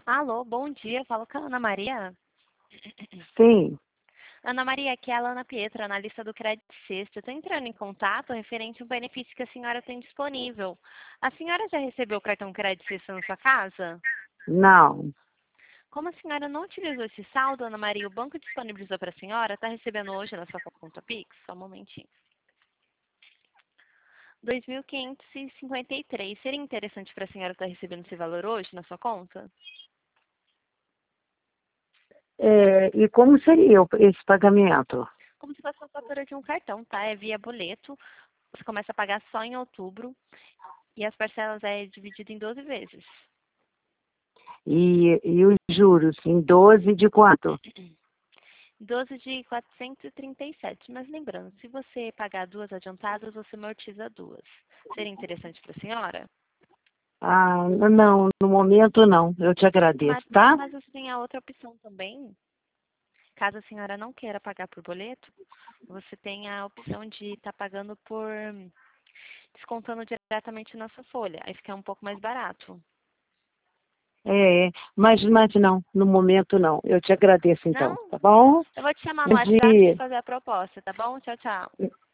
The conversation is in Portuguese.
Alô, bom dia. Falo com a Ana Maria. Sim. Ana Maria, aqui é a Alana Pietra, analista do Crédito Sexta. Estou entrando em contato referente ao benefício que a senhora tem disponível. A senhora já recebeu o cartão Crédito Sexta na sua casa? Não. Como a senhora não utilizou esse saldo, Ana Maria, o banco disponibilizou para a senhora, está recebendo hoje na sua conta Pix? Só um momentinho. 2.553. Seria interessante para a senhora estar recebendo esse valor hoje na sua conta? E como seria esse pagamento? Como se fosse uma fatura de um cartão, tá? É via boleto. Você começa a pagar só em outubro e as parcelas é dividido em 12 vezes. E os juros em 12 de quanto? 12 de 437. Mas lembrando, se você pagar duas adiantadas, você amortiza duas. Seria interessante para a senhora? Ah, não, no momento não. Eu te agradeço, Mas, tá? mas você tem a outra opção também. Caso a senhora não queira pagar por boleto, você tem a opção de estar pagando por descontando diretamente na sua folha. Aí fica um pouco mais barato. Mas não, no momento não. Eu te agradeço então, Não? tá bom? Eu vou te chamar no Bom WhatsApp e te dia. fazer a proposta, tá bom? Tchau, tchau.